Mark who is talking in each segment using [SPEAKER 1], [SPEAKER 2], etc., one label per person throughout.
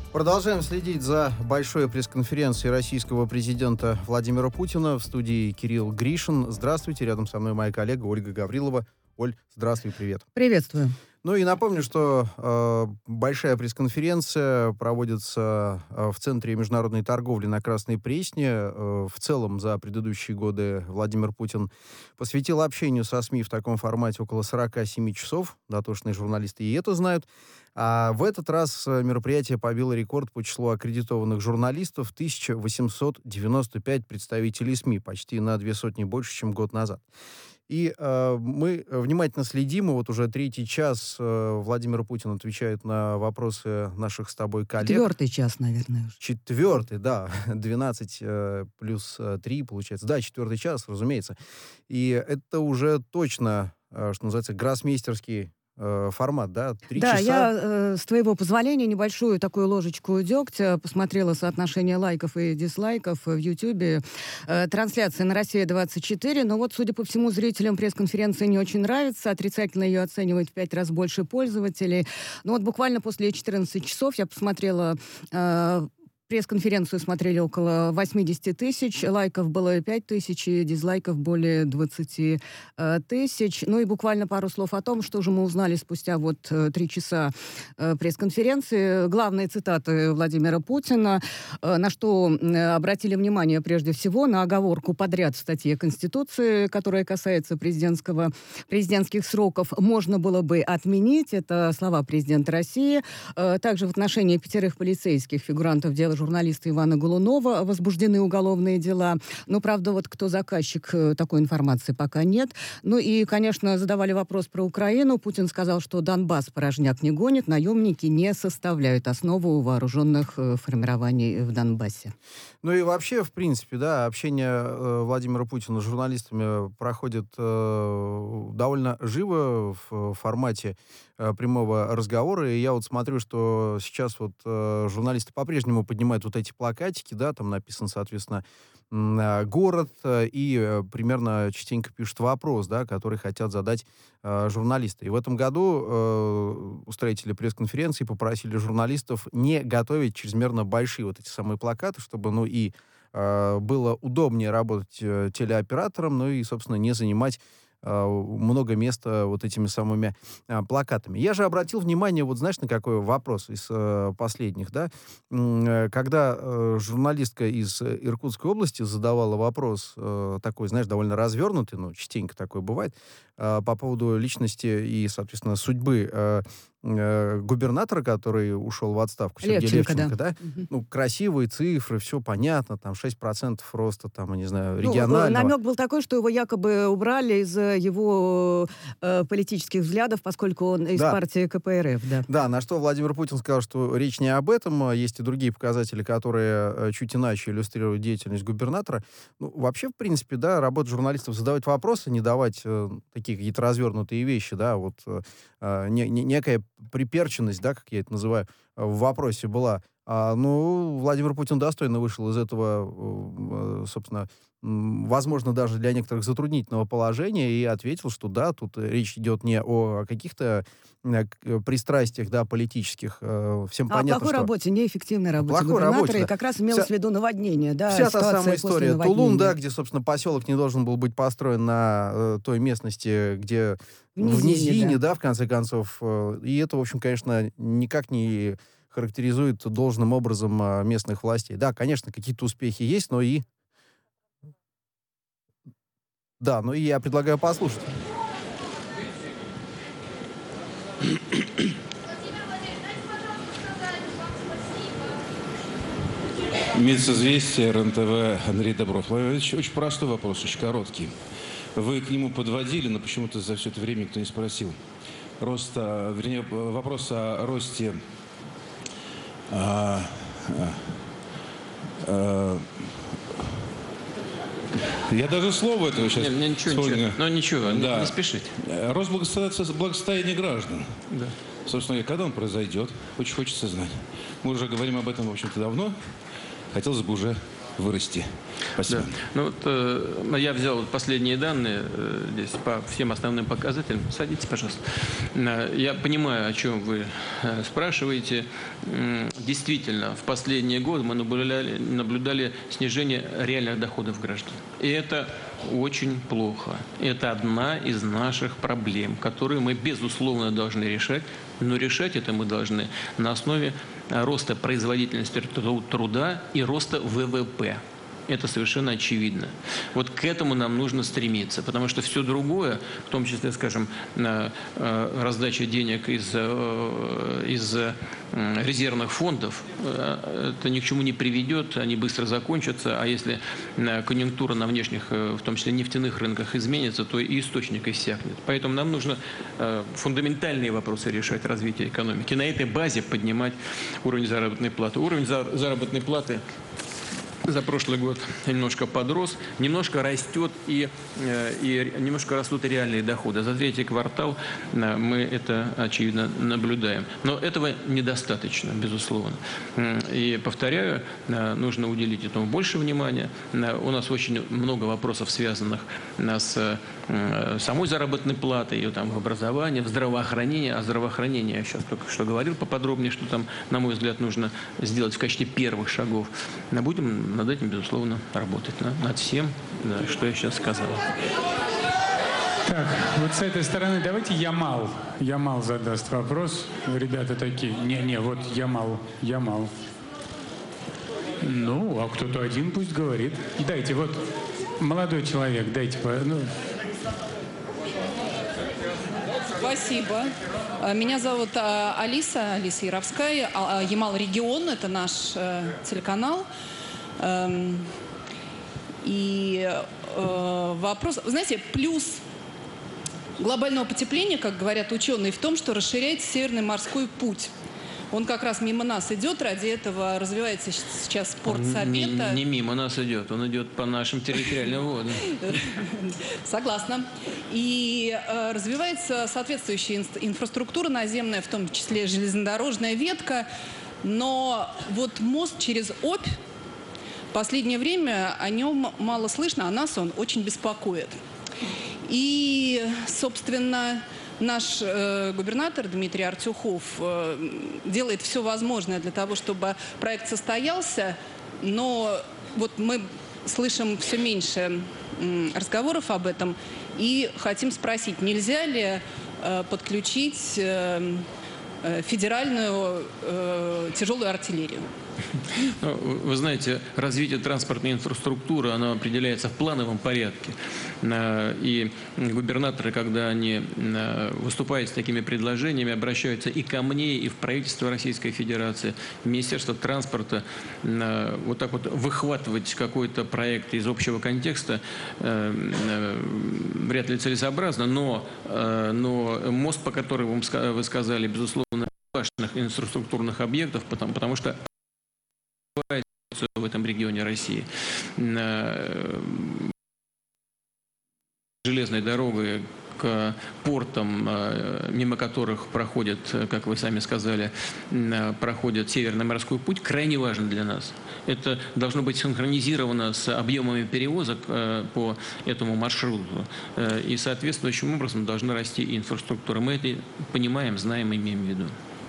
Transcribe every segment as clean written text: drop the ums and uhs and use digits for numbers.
[SPEAKER 1] Продолжаем следить за большой пресс-конференцией российского президента Владимира Путина. В студии Кирилл Гришин. Здравствуйте. Рядом со мной моя коллега Ольга Гаврилова. Оль, здравствуй, привет.
[SPEAKER 2] Приветствую.
[SPEAKER 1] Ну и напомню, что большая пресс-конференция проводится в Центре международной торговли на Красной Пресне. В целом за предыдущие годы Владимир Путин посвятил общению со СМИ в таком формате около 47 часов. Дотошные журналисты и это знают. А в этот раз мероприятие побило рекорд по числу аккредитованных журналистов — 1895 представителей СМИ, почти на 200 больше, чем год назад. И мы внимательно следим, и вот уже третий час Владимир Путин отвечает на вопросы наших с тобой коллег.
[SPEAKER 2] Четвертый час, наверное. Уже.
[SPEAKER 1] Четвертый, да, 12 плюс 3, получается. Да, четвертый час, разумеется. И это уже точно, что называется, гроссмейстерский формат, да? 3
[SPEAKER 2] да,
[SPEAKER 1] часа.
[SPEAKER 2] Я, с твоего позволения, небольшую такую ложечку дегтя посмотрела соотношение лайков и дизлайков в Ютьюбе. Трансляция на «Россия-24», но вот, судя по всему, зрителям пресс-конференции не очень нравится. Отрицательно ее оценивает в 5 раз больше пользователей. Но вот буквально после 14 часов я посмотрела... Пресс-конференцию смотрели около 80 тысяч, лайков было 5 тысяч, и дизлайков более 20 тысяч. Ну и буквально пару слов о том, что же мы узнали спустя вот 3 часа пресс-конференции. Главные цитаты Владимира Путина, на что обратили внимание прежде всего на оговорку подряд в статье Конституции, которая касается президентских сроков, можно было бы отменить. Это слова президента России. Также в отношении 5 полицейских фигурантов дела журналиста Ивана Голунова возбуждены уголовные дела. Но, правда, вот кто заказчик, такой информации пока нет. Ну и, конечно, задавали вопрос про Украину. Путин сказал, что Донбасс порожняк не гонит, наемники не составляют основу вооруженных формирований в Донбассе.
[SPEAKER 1] Ну и вообще, в принципе, да, общение Владимира Путина с журналистами проходит довольно живо в формате прямого разговора. И я вот смотрю, что сейчас вот журналисты по-прежнему поднимают вот эти плакатики, да, там написан, соответственно, город, и примерно частенько пишут вопрос, да, который хотят задать журналисты. И в этом году устроители пресс-конференции попросили журналистов не готовить чрезмерно большие вот эти самые плакаты, чтобы, ну, и было удобнее работать телеоператорам, ну и, собственно, не занимать много места вот этими самыми плакатами. Я же обратил внимание, вот знаешь, на какой вопрос из последних, да? Когда журналистка из Иркутской области задавала вопрос такой, знаешь, довольно развернутый, ну, частенько такое бывает, по поводу личности и, соответственно, судьбы губернатора, который ушел в отставку, Сергей Левченко, да?
[SPEAKER 2] Угу.
[SPEAKER 1] Ну, красивые цифры, все понятно, там 6% роста, там, не знаю, регионального.
[SPEAKER 2] Ну, намек был такой, что его якобы убрали из его политических взглядов, поскольку он из партии КПРФ, да.
[SPEAKER 1] Да, на что Владимир Путин сказал, что речь не об этом, есть и другие показатели, которые чуть иначе иллюстрируют деятельность губернатора. Ну, вообще, в принципе, да, работа журналистов — задавать вопросы, не давать такие какие-то развернутые вещи, да, вот некая приперченность, да, как я это называю, в вопросе была. Ну, Владимир Путин достойно вышел из этого, собственно, возможно, даже для некоторых затруднительного положения, и ответил, что да, тут речь идет не о каких-то пристрастиях, да, политических. Всем понятно,
[SPEAKER 2] о плохой работе, неэффективной работе
[SPEAKER 1] губернатора,
[SPEAKER 2] и как раз имелось в виду наводнение, да,
[SPEAKER 1] вся та самая история Тулун, да, где, собственно, поселок не должен был быть построен на той местности, где в низине, да, в конце концов. И это, в общем, конечно, никак не характеризует должным образом местных властей. Да, конечно, какие-то успехи есть, но и... Да, ну и я предлагаю послушать.
[SPEAKER 3] Мецизвестия, РНТВ, Андрей Добров. Очень простой вопрос, очень короткий. Вы к нему подводили, но почему-то за все это время никто не спросил. Вопрос о росте я даже слово этого сейчас...
[SPEAKER 4] Ничего,
[SPEAKER 3] да.
[SPEAKER 4] не спешите.
[SPEAKER 3] Рост благосостояния граждан.
[SPEAKER 4] Да.
[SPEAKER 3] Собственно, когда он произойдет, очень хочется знать. Мы уже говорим об этом, в общем-то, давно. Хотелось бы уже вырасти? Спасибо.
[SPEAKER 4] Да. Ну, вот, я взял вот последние данные здесь по всем основным показателям. Садитесь, пожалуйста. Я понимаю, о чем вы спрашиваете. Действительно, в последние годы мы наблюдали снижение реальных доходов граждан. И это очень плохо. Это одна из наших проблем, которые мы, безусловно, должны решать. Но решать это мы должны на основе роста производительности труда и роста ВВП. Это совершенно очевидно. Вот к этому нам нужно стремиться, потому что все другое, в том числе, скажем, раздача денег из резервных фондов, это ни к чему не приведет, они быстро закончатся, а если конъюнктура на внешних, в том числе нефтяных рынках, изменится, то и источник иссякнет. Поэтому нам нужно фундаментальные вопросы решать развития экономики. На этой базе поднимать уровень заработной платы. Уровень заработной платы за прошлый год немножко подрос, немножко растет и немножко растут и реальные доходы. За третий квартал мы это, очевидно, наблюдаем. Но этого недостаточно, безусловно. И, повторяю, нужно уделить этому больше внимания. У нас очень много вопросов, связанных с самой заработной платой, ее там в образовании, в здравоохранении. О здравоохранении я сейчас только что говорил поподробнее, что там, на мой взгляд, нужно сделать в качестве первых шагов. Будем над этим, безусловно, работать. Над всем, что я сейчас сказал.
[SPEAKER 5] Так, вот с этой стороны давайте Ямал. Ямал задаст вопрос. Ребята такие. Вот Ямал. Ну, а кто-то один пусть говорит. Дайте, вот, молодой человек, дайте.
[SPEAKER 6] Спасибо. Меня зовут Алиса Яровская. Ямал Регион, это наш телеканал. И вопрос, вы знаете, плюс глобального потепления, как говорят ученые, в том, что расширяется Северный морской путь. Он как раз мимо нас идет, ради этого развивается сейчас порт Сабета.
[SPEAKER 4] Не мимо нас идет, он идет по нашим территориальным водам.
[SPEAKER 6] Согласна. И развивается соответствующая инфраструктура наземная, в том числе железнодорожная ветка. Но вот мост через Обь, в последнее время о нем мало слышно, а нас он очень беспокоит. И, собственно, наш губернатор Дмитрий Артюхов делает все возможное для того, чтобы проект состоялся, но вот мы слышим все меньше разговоров об этом и хотим спросить, нельзя ли подключить федеральную тяжелую артиллерию?
[SPEAKER 4] Ну, вы знаете, развитие транспортной инфраструктуры, оно определяется в плановом порядке. И губернаторы, когда они выступают с такими предложениями, обращаются и ко мне, и в правительство Российской Федерации, в Министерство транспорта. Вот так вот выхватывать какой-то проект из общего контекста вряд ли целесообразно, но мост, по которому вы сказали, безусловно, важных инфраструктурных объектов, потому что в этом регионе России. Железной дорогой к портам, мимо которых проходит, как вы сами сказали, проходит Северный морской путь, крайне важен для нас. Это должно быть синхронизировано с объемами перевозок по этому маршруту. И соответствующим образом должна расти и инфраструктура. Мы это понимаем, знаем, имеем в виду.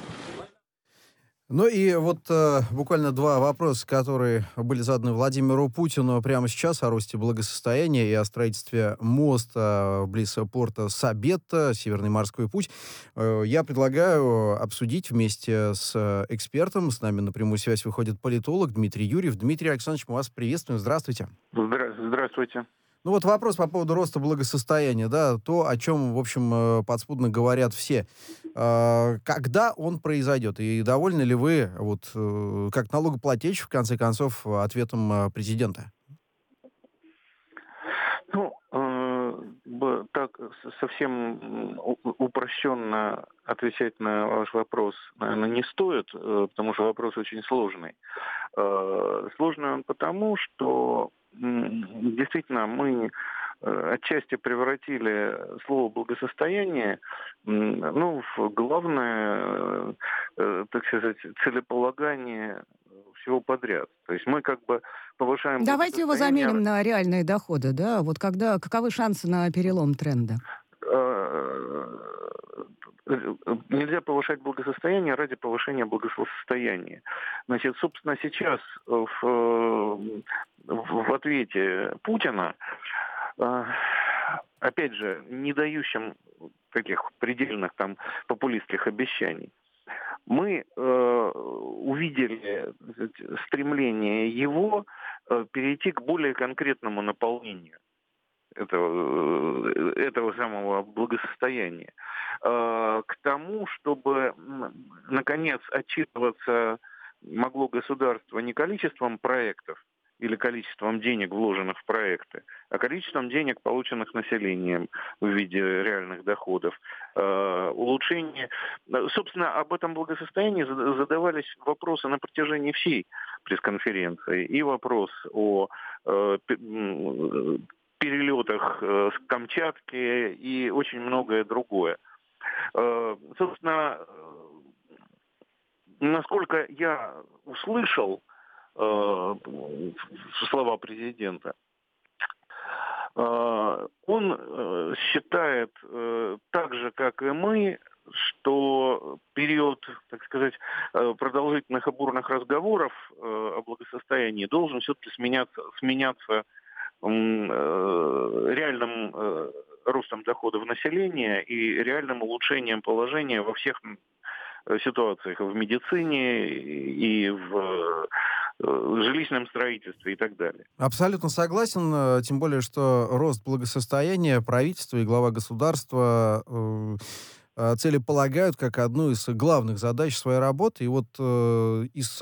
[SPEAKER 1] Ну и вот буквально два вопроса, которые были заданы Владимиру Путину прямо сейчас о росте благосостояния и о строительстве моста близ порта Сабетта, Северный морской путь. Я предлагаю обсудить вместе с экспертом. С нами на прямую связь выходит политолог Дмитрий Юрьев. Дмитрий Александрович, мы вас приветствуем. Здравствуйте.
[SPEAKER 7] Здравствуйте.
[SPEAKER 1] Ну вот вопрос по поводу роста благосостояния, да, то, о чем, в общем, подспудно говорят все. Когда он произойдет? И довольны ли вы, вот, как налогоплательщик, в конце концов, ответом президента?
[SPEAKER 7] Ну, так совсем упрощенно отвечать на ваш вопрос, наверное, не стоит, потому что вопрос очень сложный. Сложный он потому, что действительно мы отчасти превратили слово «благосостояние» в главное, так сказать, целеполагание всего подряд. То есть мы как бы повышаем
[SPEAKER 2] Давайте его
[SPEAKER 7] благосостояние.
[SPEAKER 2] замерим на реальные доходы, да? Вот каковы шансы на перелом тренда?
[SPEAKER 7] Нельзя повышать благосостояние ради повышения благосостояния. Значит, собственно, сейчас в ответе Путина, опять же, не дающим таких предельных там популистских обещаний, мы увидели стремление его перейти к более конкретному наполнению этого самого благосостояния, к тому, чтобы, наконец, отчитываться могло государство не количеством проектов или количеством денег, вложенных в проекты, а количеством денег, полученных населением в виде реальных доходов, улучшение. Собственно, об этом благосостоянии задавались вопросы на протяжении всей пресс-конференции. И вопрос о перелетах с Камчатки и очень многое другое. Собственно, насколько я услышал слова президента, он считает так же, как и мы, что период, так сказать, продолжительных и бурных разговоров о благосостоянии должен все-таки сменяться реальным ростом доходов населения и реальным улучшением положения во всех ситуациях, в медицине и в жилищном строительстве и так далее.
[SPEAKER 1] Абсолютно согласен, тем более, что рост благосостояния правительства и глава государства целеполагают как одну из главных задач своей работы. И вот из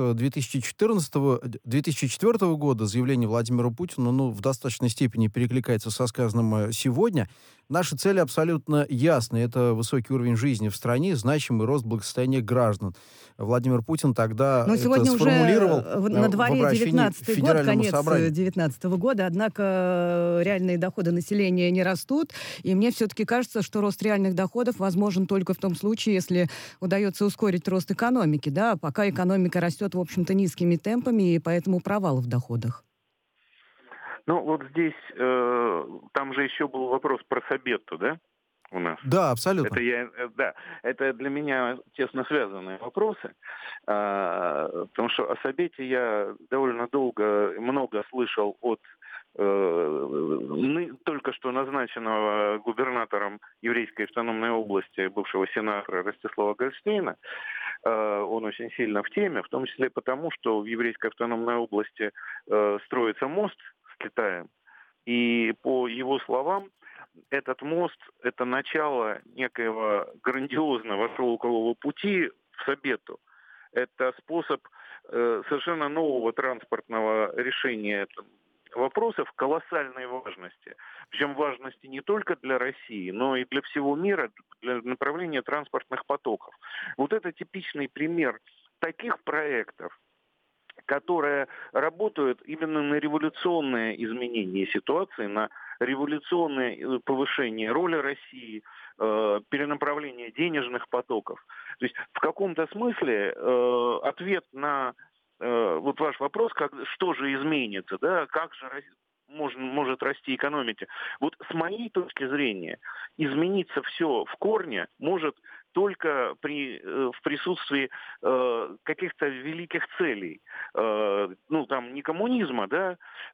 [SPEAKER 1] 2004 года заявление Владимира Путина в достаточной степени перекликается со сказанным сегодня. Наши цели абсолютно ясны. Это высокий уровень жизни в стране, значимый рост благосостояния граждан. Владимир Путин тогда это сформулировал
[SPEAKER 2] на дворе 19-й год, конец
[SPEAKER 1] собранию.
[SPEAKER 2] 19-го года, однако реальные доходы населения не растут, и мне все-таки кажется, что рост реальных доходов возможен только в том случае, если удается ускорить рост экономики, да, пока экономика растет, в общем-то, низкими темпами, и поэтому провал в доходах.
[SPEAKER 7] Ну, вот здесь, там же еще был вопрос про Сабетту, да, у нас?
[SPEAKER 1] Да, абсолютно.
[SPEAKER 7] Это для меня тесно связанные вопросы, потому что о Сабетте я довольно долго и много слышал от только что назначенного губернатором Еврейской автономной области, бывшего сенатора Ростислава Гольштейна. Он очень сильно в теме, в том числе потому, что в Еврейской автономной области строится мост с Китаем. И по его словам, этот мост – это начало некоего грандиозного шелкового пути в Сабетту. Это способ совершенно нового транспортного решения вопросов колоссальной важности. Причем важности не только для России, но и для всего мира, для направления транспортных потоков. Вот это типичный пример таких проектов, которые работают именно на революционное изменение ситуации, на революционное повышение роли России, перенаправление денежных потоков. То есть в каком-то смысле ответ на вот ваш вопрос, что же изменится, да, как же может расти экономика. Вот с моей точки зрения, измениться все в корне может только в присутствии каких-то великих целей. Там не коммунизма, да,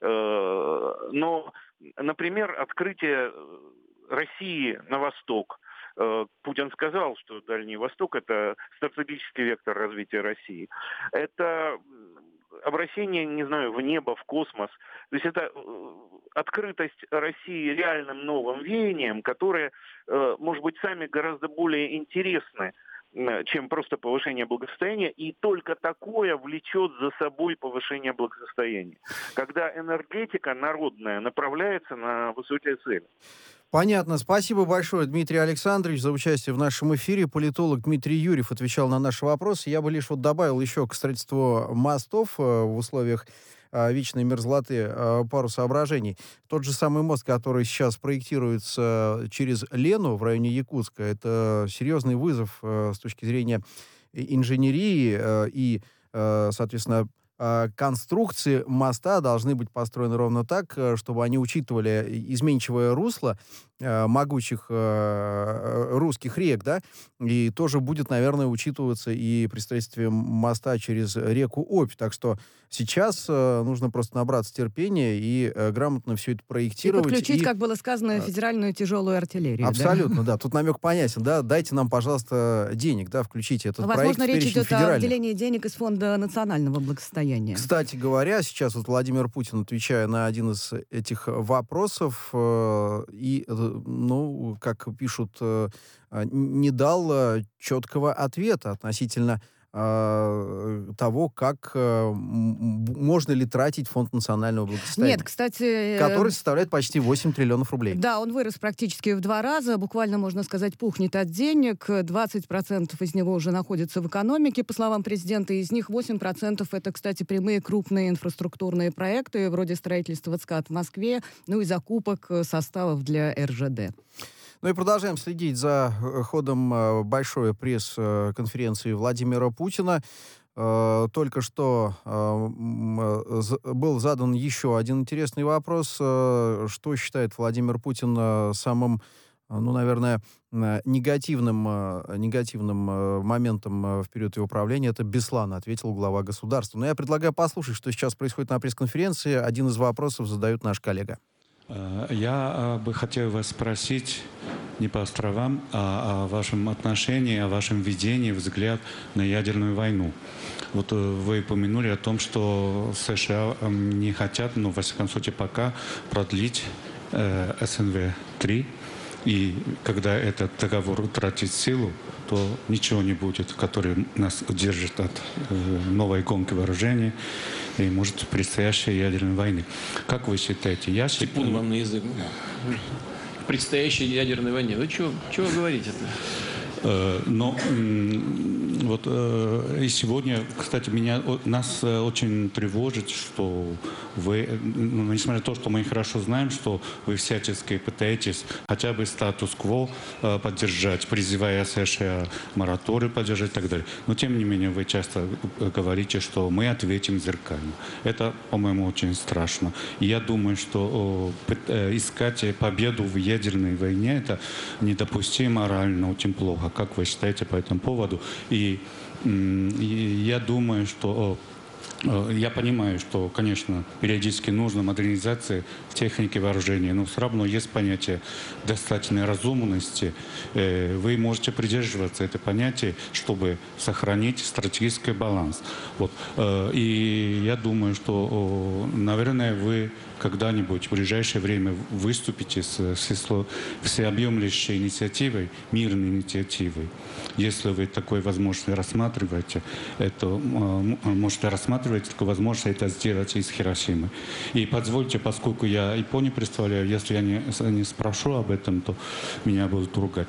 [SPEAKER 7] но, например, открытие России на восток. Путин сказал, что Дальний Восток – это стратегический вектор развития России. Это обращение, не знаю, в небо, в космос. То есть это открытость России реальным новым веянием, которые, может быть, сами гораздо более интересны, чем просто повышение благосостояния, и только такое влечет за собой повышение благосостояния, когда энергетика народная направляется на высокие цели.
[SPEAKER 1] Понятно. Спасибо большое, Дмитрий Александрович, за участие в нашем эфире. Политолог Дмитрий Юрьев отвечал на наши вопросы. Я бы лишь добавил еще к строительству мостов в условиях вечной мерзлоты пару соображений. Тот же самый мост, который сейчас проектируется через Лену в районе Якутска, это серьезный вызов с точки зрения инженерии и, соответственно, конструкции моста должны быть построены ровно так, чтобы они учитывали изменчивое русло могучих русских рек, да, и тоже будет, наверное, учитываться и при строительстве моста через реку Обь. Так что сейчас нужно просто набраться терпения и грамотно все это
[SPEAKER 2] И
[SPEAKER 1] проектировать.
[SPEAKER 2] подключить, как было сказано, федеральную тяжелую артиллерию.
[SPEAKER 1] Абсолютно, да. Тут намек понятен, да. Дайте нам, пожалуйста, денег, да, включите этот проект
[SPEAKER 2] Возможно,
[SPEAKER 1] в
[SPEAKER 2] речь
[SPEAKER 1] перечень
[SPEAKER 2] идет о
[SPEAKER 1] федеральных.
[SPEAKER 2] выделении денег из Фонда национального благосостояния.
[SPEAKER 1] Кстати говоря, сейчас вот Владимир Путин, отвечая на один из этих вопросов, ну, как пишут, не дал четкого ответа относительно того, как можно ли тратить Фонд национального благосостояния.
[SPEAKER 2] Нет, кстати...
[SPEAKER 1] который составляет почти 8 триллионов рублей.
[SPEAKER 2] Да, он вырос практически в 2 раза, буквально, можно сказать, пухнет от денег. 20% из него уже находится в экономике, по словам президента. Из них 8% это, кстати, прямые крупные инфраструктурные проекты, вроде строительства ЦКАД в Москве, ну и закупок составов для РЖД.
[SPEAKER 1] Ну и продолжаем следить за ходом большой пресс-конференции Владимира Путина. Только что был задан еще один интересный вопрос. Что считает Владимир Путин самым, ну, наверное, негативным моментом в период его правления? Это Беслан, ответил глава государства. Но я предлагаю послушать, что сейчас происходит на пресс-конференции. Один из вопросов задает наш коллега.
[SPEAKER 8] Я бы хотел вас спросить не по островам, а о вашем отношении, о вашем видении, взгляд на ядерную войну. Вот вы упомянули о том, что США не хотят, но, во всяком случае, пока продлить СНВ-3. И когда этот договор утратит силу, то ничего не будет, который нас удержит от новой гонки вооружений и, может, предстоящей ядерной войны. Как вы считаете? Я
[SPEAKER 4] Типун вам на язык. В предстоящей ядерной войне. Вы чего говорите-то?
[SPEAKER 8] Но вот и сегодня, кстати, нас очень тревожит, что вы, несмотря на то, что мы хорошо знаем, что вы всячески пытаетесь хотя бы статус-кво поддержать, призывая США мораторий поддержать и так далее. Но, тем не менее, вы часто говорите, что мы ответим зеркально. Это, по-моему, очень страшно. И я думаю, что искать победу в ядерной войне – это недопустимо морально, очень плохо. Как вы считаете по этому поводу? И я думаю, что... Я понимаю, что, конечно, периодически нужна модернизация в технике вооружения, но все равно есть понятие достаточной разумности. Вы можете придерживаться этого понятия, чтобы сохранить стратегический баланс. Вот. И я думаю, что, наверное, вы когда-нибудь в ближайшее время выступите с всеобъемлющей инициативой, мирной инициативой. Если вы такой возможность рассматриваете, это можете рассматривать такую возможность это сделать из Хиросимы. И позвольте, поскольку я Японию представляю, если я не спрошу об этом, то меня будут ругать.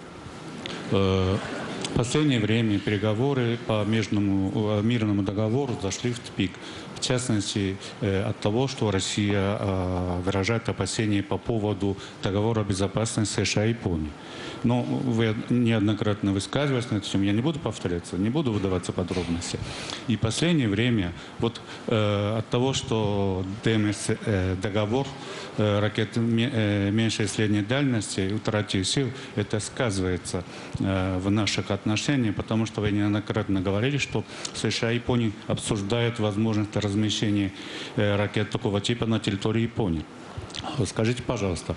[SPEAKER 8] В последнее время переговоры по мирному договору зашли в тупик. В частности, от того, что Россия выражает опасения по поводу договора о безопасности США и Японии. Но вы неоднократно высказывались на эту тему, я не буду повторяться, не буду выдаваться подробности. И в последнее время вот от того, что ДМС, договор ракет меньшей и средней дальности утратил сил, это сказывается в наших отношениях, потому что вы неоднократно говорили, что США и Япония обсуждают возможность размещения ракет такого типа на территории Японии. Скажите, пожалуйста,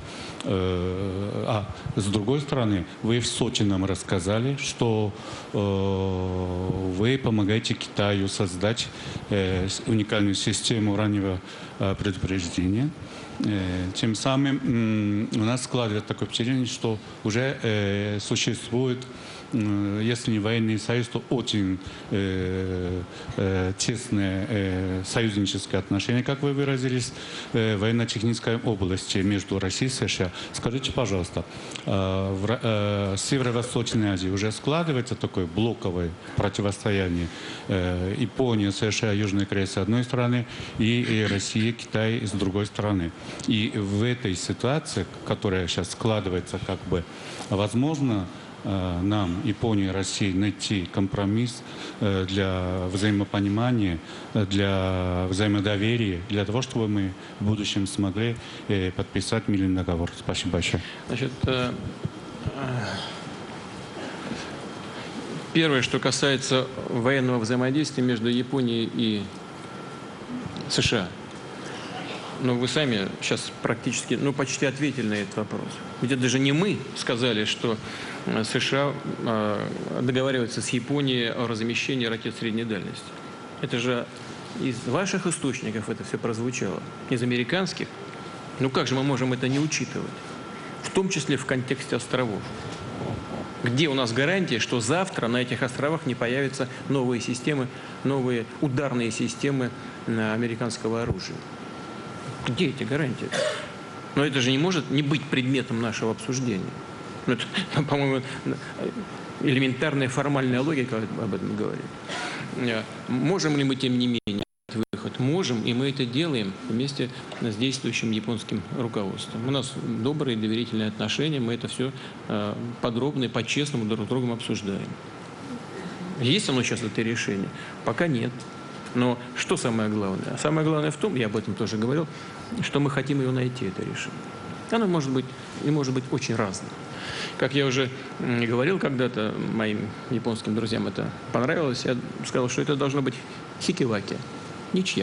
[SPEAKER 8] с другой стороны, вы в Сочи нам рассказали, что вы помогаете Китаю создать уникальную систему раннего предупреждения. Тем самым у нас складывается такое впечатление, что уже существует, если не военный союз, то очень тесные союзнические отношения, как вы выразились, в военно-технической области между Россией и США. Скажите, пожалуйста, в Северо-Восточной Азии уже складывается такое блоковое противостояние Япония, США, Южная Корея с одной стороны и Россия, Китай с другой стороны. И в этой ситуации, которая сейчас складывается, как бы, возможно, нам, Японии и России, найти компромисс для взаимопонимания, для взаимодоверия, для того, чтобы мы в будущем смогли подписать мирный договор. Спасибо большое.
[SPEAKER 4] Значит, первое, что касается военного взаимодействия между Японией и США. Ну, вы сами сейчас практически, почти ответили на этот вопрос. Ведь это даже не мы сказали, что США договариваются с Японией о размещении ракет средней дальности. Это же из ваших источников это все прозвучало, из американских. Ну как же мы можем это не учитывать? В том числе в контексте островов. Где у нас гарантия, что завтра на этих островах не появятся новые системы, новые ударные системы американского оружия? Где эти гарантии? Но это же не может не быть предметом нашего обсуждения. Это, по-моему, элементарная формальная логика об этом говорит. Можем ли мы, тем не менее, выход? Можем, и мы это делаем вместе с действующим японским руководством. У нас добрые доверительные отношения, мы это все подробно и по-честному друг с другом обсуждаем. Есть оно сейчас, это решение? Пока нет. Но что самое главное? Самое главное в том, я об этом тоже говорил, что мы хотим ее найти, это решение. Оно может быть очень разным. Как я уже говорил когда-то, моим японским друзьям это понравилось, я сказал, что это должно быть хикиваки, ничья.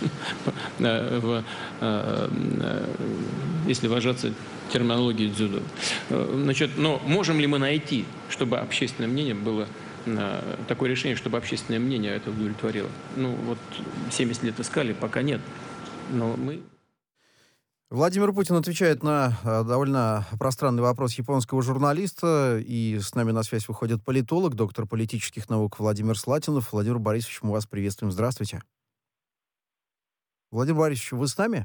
[SPEAKER 4] Если выражаться терминологией дзюдо. Значит, но можем ли мы найти, чтобы общественное мнение было такое решение, чтобы общественное мнение это удовлетворило? 70 лет искали, пока нет. Но мы...
[SPEAKER 1] Владимир Путин отвечает на довольно пространный вопрос японского журналиста. И с нами на связь выходит политолог, доктор политических наук Владимир Слатинов. Владимир Борисович, мы вас приветствуем. Здравствуйте. Владимир Борисович, вы с нами?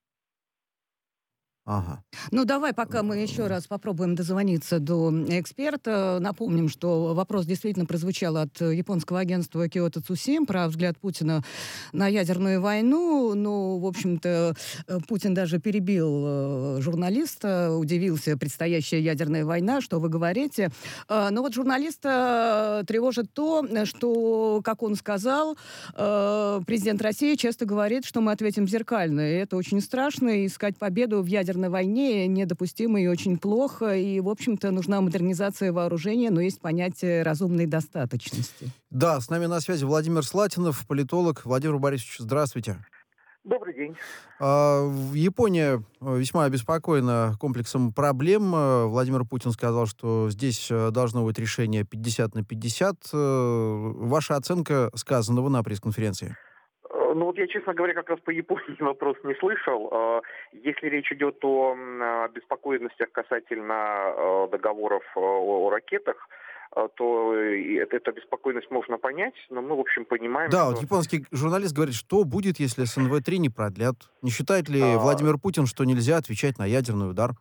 [SPEAKER 1] Ага.
[SPEAKER 2] Давай, пока мы еще раз попробуем дозвониться до эксперта. Напомним, что вопрос действительно прозвучал от японского агентства Kyoto Tsushin про взгляд Путина на ядерную войну. В общем-то, Путин даже перебил журналиста, удивился: предстоящая ядерная война, что вы говорите. Но вот журналиста тревожит то, что, как он сказал, президент России часто говорит, что мы ответим зеркально. И это очень страшно, и искать победу в ядерной войне недопустимо и очень плохо. И, в общем-то, нужна модернизация вооружения, но есть понятие разумной достаточности.
[SPEAKER 1] Да, с нами на связи Владимир Слатинов, политолог. Владимир Борисович, здравствуйте.
[SPEAKER 7] Добрый день.
[SPEAKER 1] Япония весьма обеспокоена комплексом проблем. Владимир Путин сказал, что здесь должно быть решение 50/50. Ваша оценка сказанного на пресс-конференции?
[SPEAKER 7] Я, честно говоря, как раз по Японии вопрос не слышал. Если речь идет о беспокойностях касательно договоров о ракетах, то эту беспокойность можно понять, но мы, в общем, понимаем,
[SPEAKER 1] да,
[SPEAKER 7] что...
[SPEAKER 1] вот японский журналист говорит, что будет, если СНВ-3 не продлят. Не считает ли Владимир Путин, что нельзя отвечать на ядерный удар?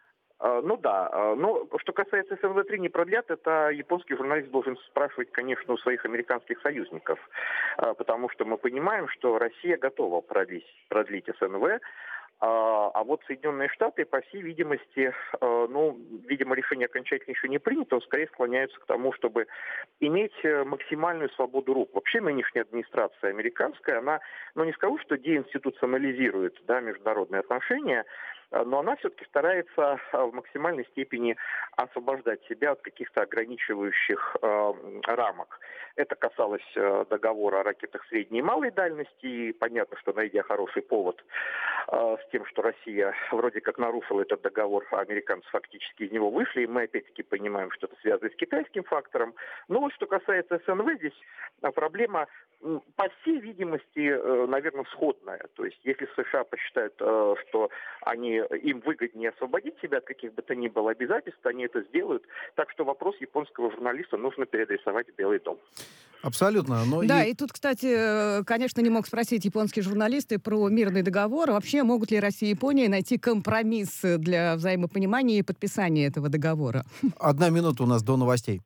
[SPEAKER 7] Но что касается СНВ-3 не продлят, это японский журналист должен спрашивать, конечно, у своих американских союзников, потому что мы понимаем, что Россия готова продлить СНВ, а вот Соединенные Штаты, по всей видимости, видимо, решение окончательно еще не принято, скорее склоняются к тому, чтобы иметь максимальную свободу рук. Вообще нынешняя администрация американская, она, не скажу, что деинституционализирует международные отношения, но она все-таки старается в максимальной степени освобождать себя от каких-то ограничивающих рамок. Это касалось договора о ракетах средней и малой дальности, и понятно, что, найдя хороший повод с тем, что Россия вроде как нарушила этот договор, а американцы фактически из него вышли, и мы опять-таки понимаем, что это связано с китайским фактором. Но вот что касается СНВ, здесь проблема, по всей видимости, наверное, сходная. То есть, если США посчитают, что им выгоднее освободить себя от каких бы то ни было обязательств, они это сделают. Так что вопрос японского журналиста нужно переадресовать в Белый дом.
[SPEAKER 1] Абсолютно.
[SPEAKER 2] И тут, кстати, конечно, не мог спросить японские журналисты про мирный договор. Вообще, могут ли Россия и Япония найти компромисс для взаимопонимания и подписания этого договора?
[SPEAKER 1] 1 минута у нас до новостей.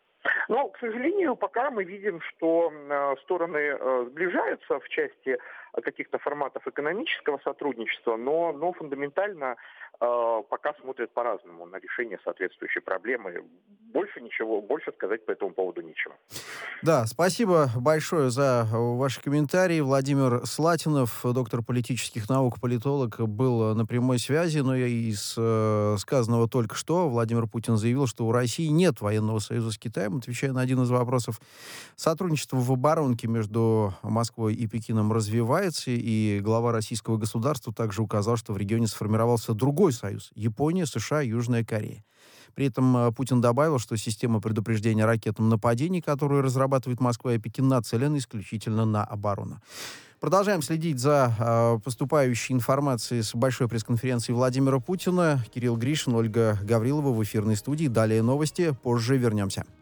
[SPEAKER 7] К сожалению, пока мы видим, что стороны сближаются в части каких-то форматов экономического сотрудничества, но фундаментально пока смотрят по-разному на решение соответствующей проблемы. Больше сказать по этому поводу нечего.
[SPEAKER 1] Да, спасибо большое за ваши комментарии. Владимир Слатинов, доктор политических наук, политолог, был на прямой связи, но из сказанного только что Владимир Путин заявил, что у России нет военного союза с Китаем, отвечая на один из вопросов. Сотрудничество в оборонке между Москвой и Пекином развивается, и глава российского государства также указал, что в регионе сформировался другой союз — Япония, США, Южная Корея. При этом Путин добавил, что система предупреждения ракетным нападений, которую разрабатывает Москва и Пекин, нацелена исключительно на оборону. Продолжаем следить за поступающей информацией с большой пресс-конференции Владимира Путина. Кирилл Гришин, Ольга Гаврилова в эфирной студии. Далее новости, позже вернемся.